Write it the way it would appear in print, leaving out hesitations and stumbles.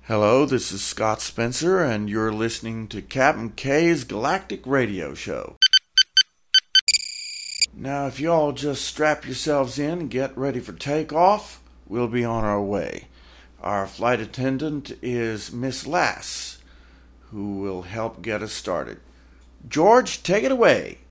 Hello, this is Scott Spencer, and you're listening to Captain K's Galactic Radio Show. Now, if you all just strap yourselves in and get ready for takeoff, we'll be on our way. Our flight attendant is Miss Lass, who will help get us started. George, take it away.